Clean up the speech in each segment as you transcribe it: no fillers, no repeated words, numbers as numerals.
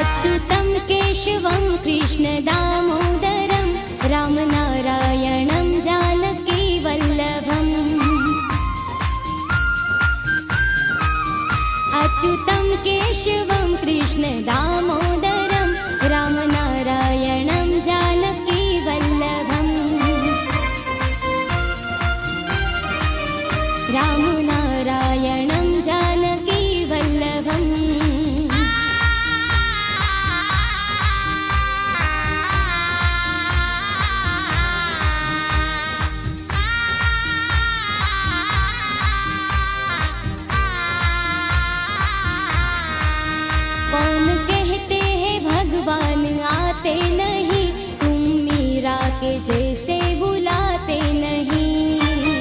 अच्युतं केशवं कृष्णदामोदरं रामनारायणं जानकीवल्लभम् अच्युतं केशवं कृष्णदामोदरं रामनारायणं जानकीवल्लभम् रामनारायणं जानकीवल्लभम् कौन कहते हैं भगवान आते नहीं, तुम मीरा के जैसे बुलाते नहीं।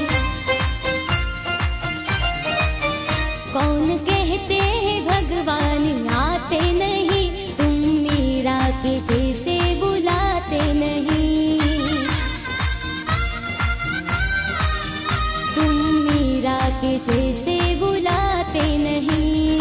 कौन कहते हैं भगवान आते नहीं, तुम मीरा के जैसे बुलाते नहीं। तुम मीरा के जैसे बुलाते नहीं।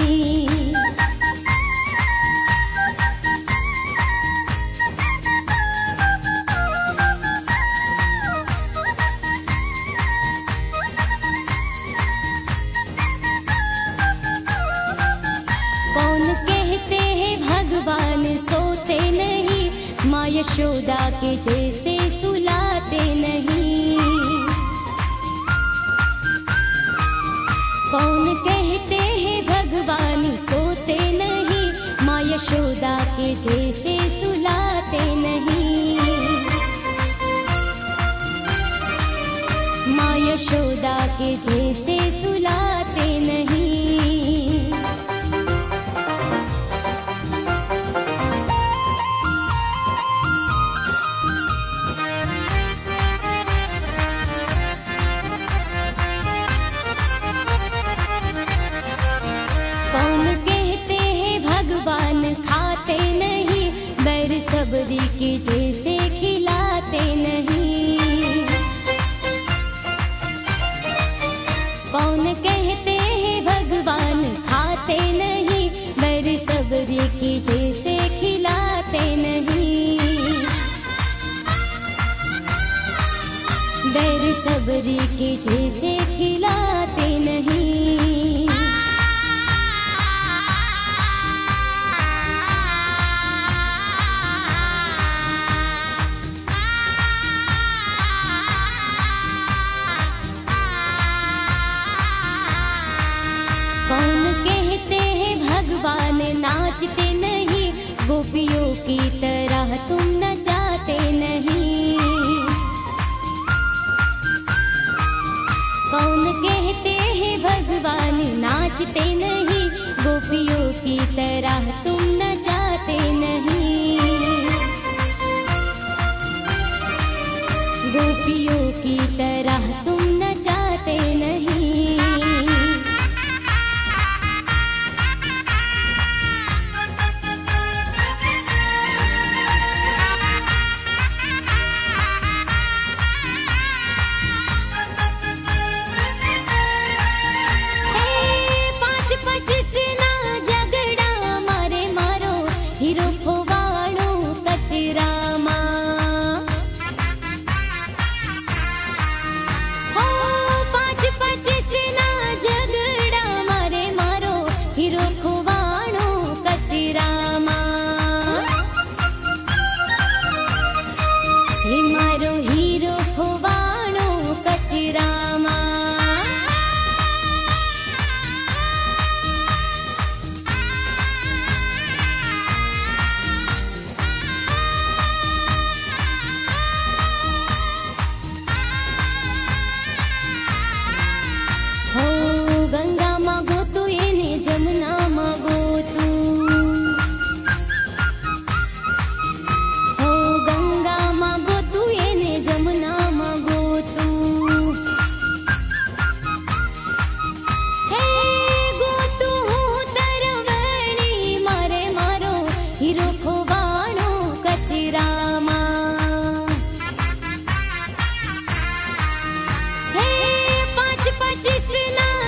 कौन कहते हैं भगवान सोते नहीं, माँ यशोदा के जैसे सुलाते नहीं। कौन कहते हैं भगवान सोते नहीं, माँ यशोदा के जैसे सुलाते नहीं। माँ यशोदा के जैसे सुलाते नहीं। कौन कहते हैं भगवान खाते नहीं, बैर सबरी के जैसे खिलाते नहीं। कौन कहते हैं भगवान खाते नहीं, बैर सबरी के जैसे खिलाते नहीं। बैर सबरी के जैसे खिलाते नहीं। कौन कहते हैं भगवान नाचते नहीं, गोपियों की तरह तुम नचाते नहीं। कौन कहते हैं भगवान नाचते नहीं, गोपियों की तरह तुम नचाते नहीं। गोपियों की तरह तुम नचाते नहीं।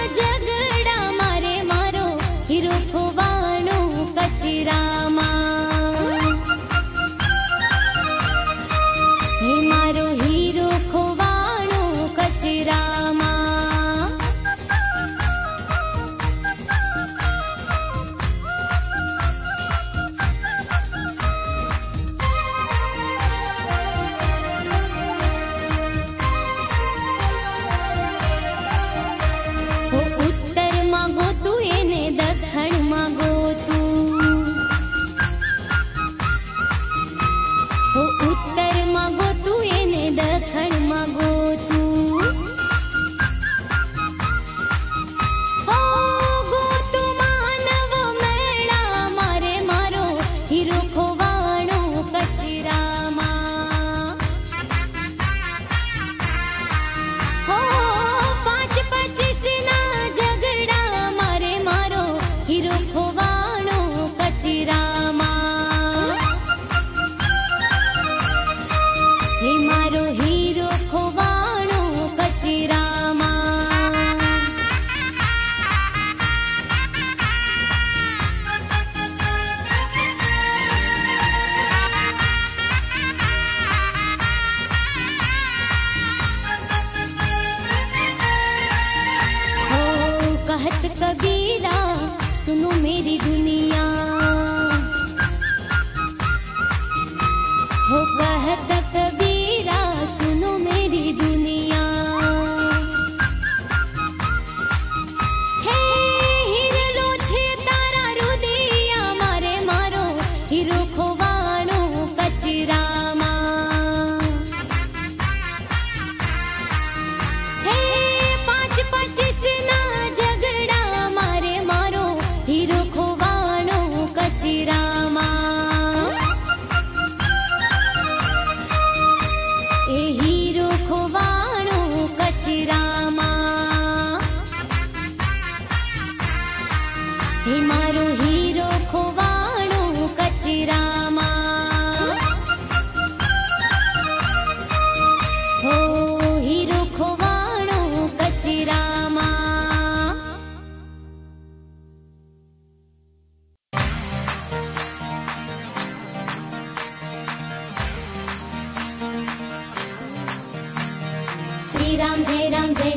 रुखवाणो कचरामा। राम जय राम जय